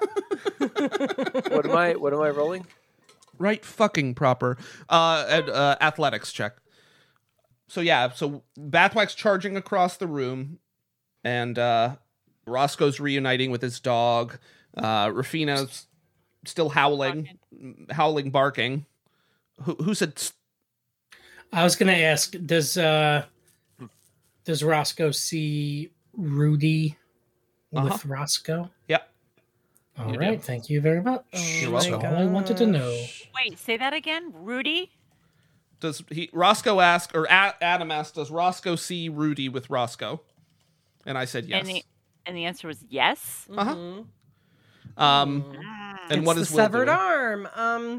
what am I? What am I rolling? Right fucking proper. Uh, and, uh, athletics check. So yeah, so Bathwack's charging across the room, and uh, Roscoe's reuniting with his dog. Uh, Rafina's still howling, howling, barking. Who, who said? s- I was gonna ask, does uh does Roscoe see Rudy with Uh-huh. Roscoe? Yep. All You right, do. thank you very much. Oh You're That's welcome. all I wanted to know. Wait, say that again? Rudy? Does he? Roscoe asked, or A- Adam asked, does Roscoe see Rudy with Roscoe? And I said yes. And the, and the answer was yes? Uh huh. Mhm. Um, and It's what the is Will severed doing? arm. Um.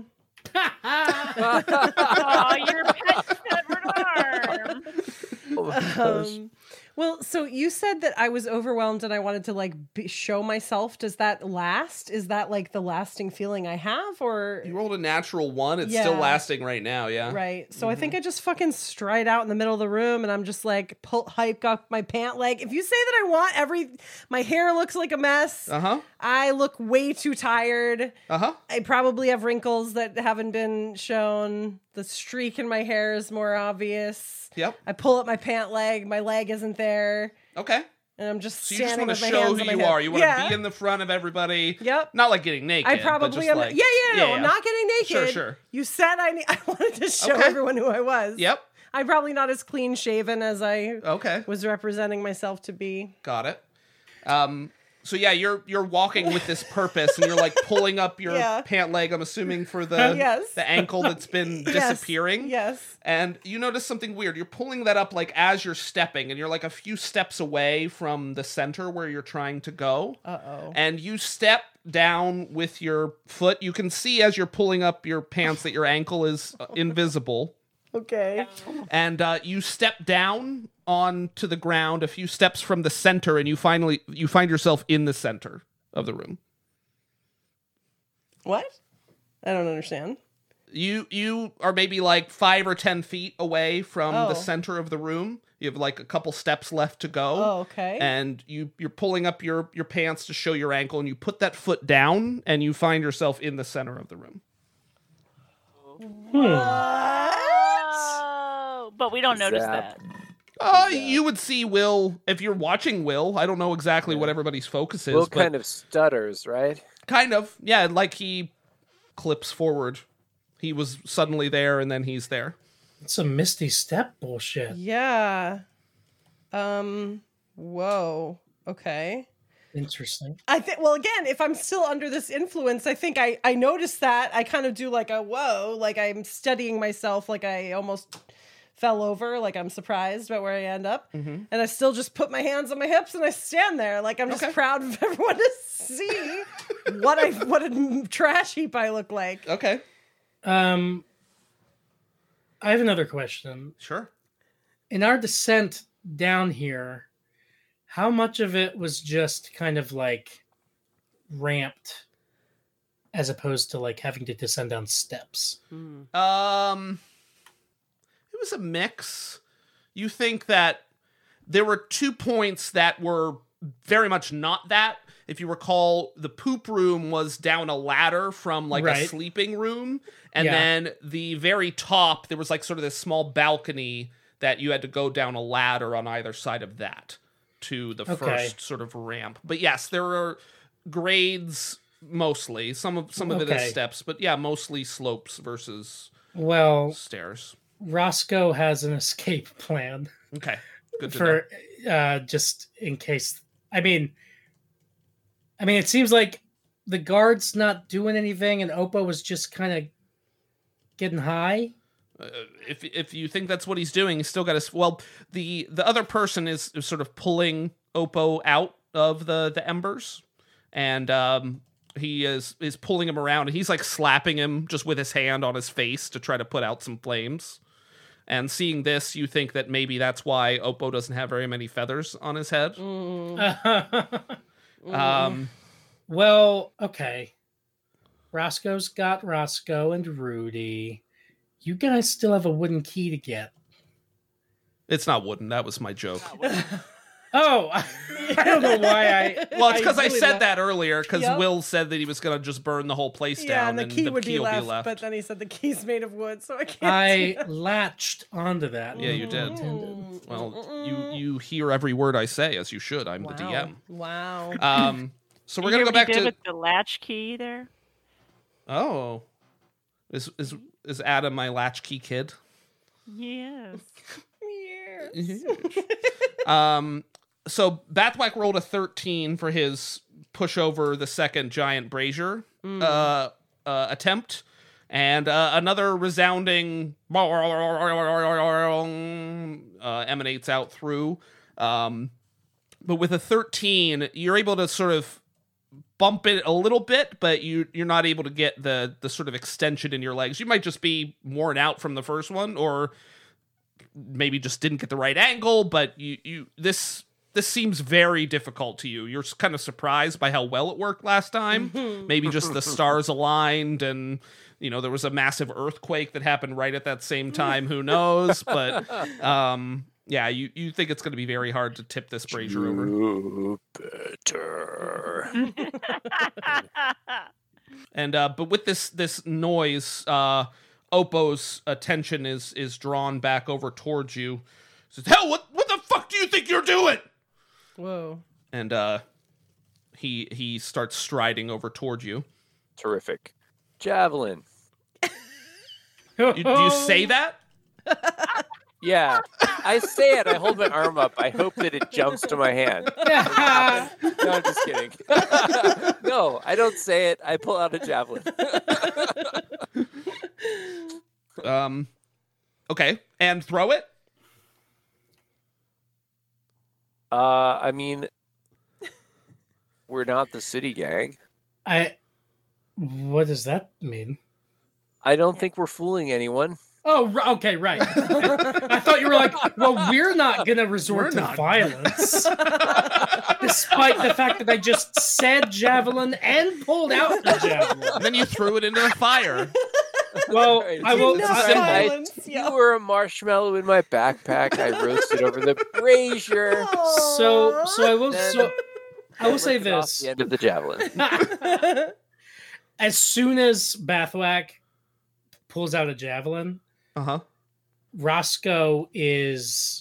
Oh, your pet severed arm. Oh my gosh. Um, well, so you said that I was overwhelmed and I wanted to like be, show myself. Does that last? Is that like the lasting feeling I have, or You rolled a natural one. It's still Yeah. lasting right now. Yeah. right? So I think I just fucking stride out in the middle of the room and I'm just like pull, hike up my pant leg. If you say that I want every, my hair looks like a mess. Uh huh. I look way too tired. Uh huh. I probably have wrinkles that haven't been shown. The streak in my hair is more obvious. Yep. I pull up my pant leg. My leg isn't there. Okay. And I'm just So you just standing want to with my show hands who on my you hip. are. You want yeah. to be in the front of everybody. Yep. Not like getting naked. I but probably just am. like, yeah, yeah, no, yeah. I'm not getting naked. Sure, sure. You said I ne- I wanted to show Okay. everyone who I was. Yep. I'm probably not as clean shaven as I Okay. was representing myself to be. Got it. Um, so yeah, you're you're walking with this purpose, and you're like pulling up your Yeah. pant leg. I'm assuming for the Yes. the ankle that's been Yes, disappearing. Yes. And you notice something weird. You're pulling that up like as you're stepping, and you're like a few steps away from the center where you're trying to go. Uh oh. And you step down with your foot. You can see as you're pulling up your pants that your ankle is uh, invisible. Okay. And uh, you step down onto the ground a few steps from the center, and you finally you find yourself in the center of the room. What? I don't understand. You you are maybe like five or ten feet away from Oh. the center of the room. You have like a couple steps left to go. Oh, okay. And you you're pulling up your your pants to show your ankle, and you put that foot down, and you find yourself in the center of the room. Oh, but we don't notice Zap. that. Uh, you would see Will if you're watching Will. I don't know exactly what everybody's focus is. Will but kind of stutters, right? kind of, yeah, like he clips forward. He was suddenly there, and then he's there. It's a Misty Step bullshit. Yeah. Um. Whoa. Okay. Interesting. I think. Well, again, if I'm still under this influence, I think I I noticed that. I kind of do like a whoa, like I'm studying myself, like I almost fell over, like I'm surprised about where I end up, Mm-hmm. and I still just put my hands on my hips and I stand there, like I'm just Okay. proud of everyone to see what I what a trash heap I look like. Okay, Um, I have another question. sure. In our descent down here, how much of it was just kind of like ramped as opposed to like having to descend down steps? Um, it was a mix. You think that there were two points that were very much not that. If you recall, the poop room was down a ladder from like a Right. sleeping room. And Yeah. then the very top, there was like sort of this small balcony that you had to go down a ladder on either side of that to the Okay. first sort of ramp. But yes, there are grades mostly. Some of some of it Okay. is steps, but yeah, mostly slopes versus Well, stairs. Roscoe has an escape plan Okay, good to know. for uh, just in case. I mean, I mean, it seems like the guard's not doing anything, and Oppo was just kind of getting high. Uh, if if you think that's what he's doing, he's still got his. Well, the the other person is, is sort of pulling Oppo out of the the embers, and um, he is is pulling him around, and he's like slapping him just with his hand on his face to try to put out some flames. And seeing this, you think that maybe that's why Oppo doesn't have very many feathers on his head. Um, Well, okay. Roscoe's got Roscoe and Rudy. You guys still have a wooden key to get. it's not wooden. That was my joke. Oh, I don't know why I. Well, it's I because I, really said don't- that earlier. Because Yep. Will said that he was gonna just burn the whole place Yeah, down, and the key would be will left, be left. but then he said the key's made of wood, so I can't. I do that. latched onto that. Yeah, you did. Intended. Well, you you hear every word I say, as you should. I'm the D M. Wow. Um, so we're You gonna hear go what he back did to. with the latch key there. Oh, is is is Adam my latchkey kid? Yes. Yes. Um, so Bathwack rolled a thirteen for his push over the second giant brazier uh, uh, attempt, and uh, another resounding uh, emanates out through. Um, but with a thirteen, you're able to sort of bump it a little bit, but you you're not able to get the the sort of extension in your legs. You might just be worn out from the first one, or maybe just didn't get the right angle. But you you this this seems very difficult to you. You're kind of surprised by how well it worked last time. Maybe just the stars aligned, and you know there was a massive earthquake that happened right at that same time. Who knows? But um, yeah, you you think it's going to be very hard to tip this brazier over. Jupiter. And uh, but with this this noise, uh, Oppo's attention is is drawn back over towards you. He says, "Hell, what what the fuck do you think you're doing?" Whoa. And uh, he he starts striding over towards you. Terrific. Javelin. You, do you say that? Yeah, I say it. I hold my arm up. I hope that it jumps to my hand. No, I'm just kidding. No, I don't say it. I pull out a javelin. um, okay, and throw it. Uh, I mean, we're not the city gang. I. What does that mean? I don't think we're fooling anyone. Oh, r- okay, right. I thought you were like, well, we're not going to resort We're to not. violence. Despite the fact that I just said javelin and pulled out the javelin. And then you threw it into the fire. Well, Right. I will. Enough I, violence. I, yeah. You were a marshmallow in my backpack. I roasted over the brazier. so, so I will. Then So I will I say ripped off this: the end of the javelin. as soon as Bathwack pulls out a javelin, Uh huh. Roscoe is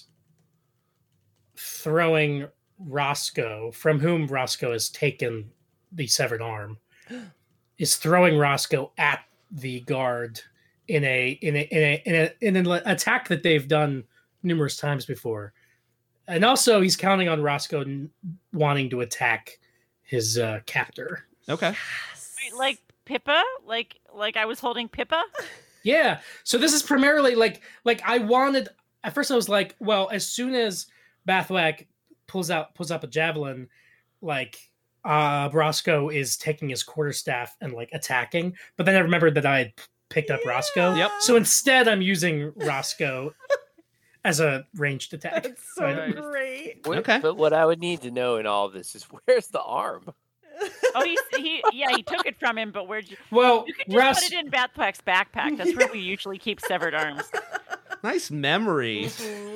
throwing Roscoe, from whom Roscoe has taken the severed arm, is throwing Roscoe at the guard in a in a in a in, a, in an attack that they've done numerous times before, and also he's counting on Roscoe n- wanting to attack his uh, captor. Okay. Wait, like Pippa? Like like I was holding Pippa? Yeah. So this is primarily like like I wanted at first I was like, well, as soon as Bathwack pulls out pulls up a javelin, like uh Roscoe is taking his quarterstaff and like attacking. But then I remembered that I had p- picked up Roscoe. Yep. So instead I'm using Roscoe as a ranged attack. That's so Right. great. What- Okay. But what I would need to know in all of this is where's the arm? Oh, he, he yeah, he took it from him, but where'd you... Well, You could just Ros- put it in Bathwack's backpack. That's where we usually keep severed arms. Nice memory.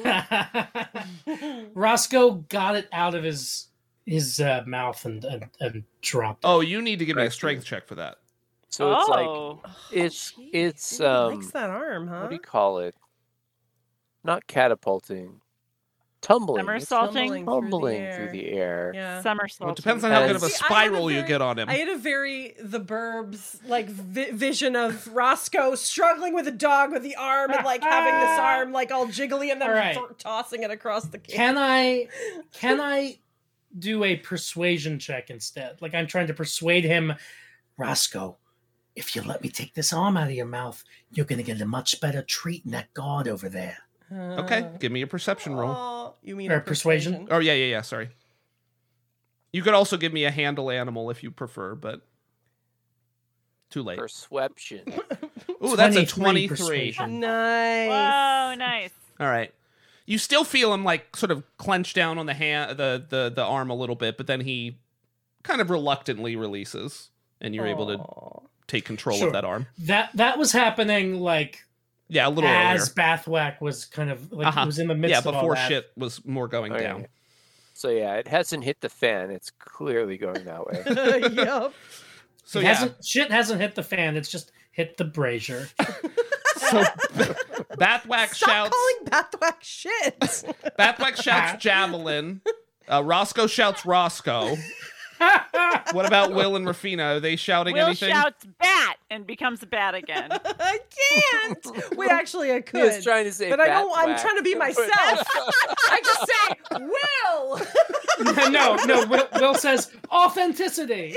Roscoe got it out of his his uh, mouth and, and and dropped it. Oh, you need to give me a Right. strength check for that. So it's like oh. it's Jeez, it's he um likes that arm, huh? what do you call it? Not catapulting. Tumbling. It's Somersaulting? tumbling through the through the air. air. Yeah. Somersault. Well, it depends on how As- good of a See, I had a spiral you very- get on him. I had a very the Burbs like vi- vision of Roscoe struggling with a dog with the arm and like having this arm like all jiggly and then All right. th- tossing it across the camp. Can I can I do a persuasion check instead? Like I'm trying to persuade him, Roscoe, if you let me take this arm out of your mouth, you're gonna get a much better treat than that guard over there. Okay, give me a perception roll. Oh, you mean Or a persuasion? Oh yeah, yeah, yeah. Sorry. You could also give me a handle animal if you prefer, but too late. Perception. Ooh, that's a twenty-three twenty-three. persuasion. Nice. Whoa, nice. All right. You still feel him like sort of clench down on the hand, the the the arm a little bit, but then he kind of reluctantly releases, and you're able to Aw. take control Sure. of that arm. That that was happening like Yeah, a little as earlier. Bathwack was kind of like Uh-huh. it was in the midst Yeah, of all before that. shit was more going Okay. down. So yeah, it hasn't hit the fan. It's clearly going that way. Yep. So It yeah, hasn't shit hasn't hit the fan, it's just hit the brazier. so Bathwack Stop shouts. calling Bathwack shit. Bathwack shouts javelin. Uh, Roscoe shouts Roscoe. What about Will and Rafina? Are they shouting Will anything? shouts bat and becomes a bat again. I can't. Wait, actually, I He could. was trying to say but I don't. I'm Batwhack. trying to be myself. I just say Will. no, no, Will, Will says authenticity.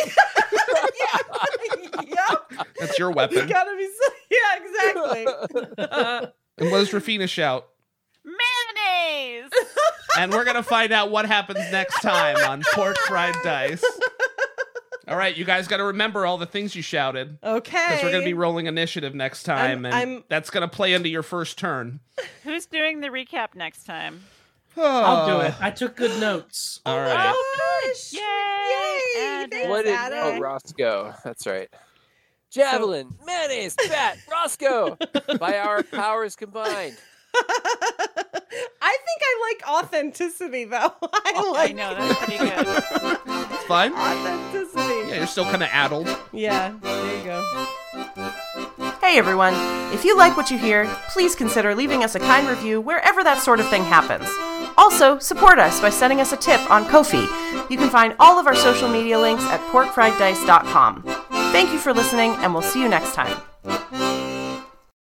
Yep. That's your You weapon. gotta be. So, yeah, exactly. And what does Rafina shout? Mayonnaise! And we're gonna find out what happens next time on Pork Fried Dice. All right, you guys got to remember all the things you shouted, Okay. because we're gonna be rolling initiative next time, I'm- and I'm- that's gonna play into your first turn. Who's doing the recap next time? I'll do it. I took good notes. All right. Oh, gosh. Yay! Yay! And Thanks, What did Adam. oh Roscoe? That's right. Javelin, mayonnaise, bat, Roscoe. By our powers combined. I think I like authenticity, though. I I like know, that's pretty good. It's fine. authenticity. Yeah, you're still kind of addled. Yeah, there you go. Hey everyone, if you like what you hear, please consider leaving us a kind review wherever that sort of thing happens. Also, support us by sending us a tip on Ko-fi. You can find all of our social media links at pork fried dice dot com. Thank you for listening, and we'll see you next time.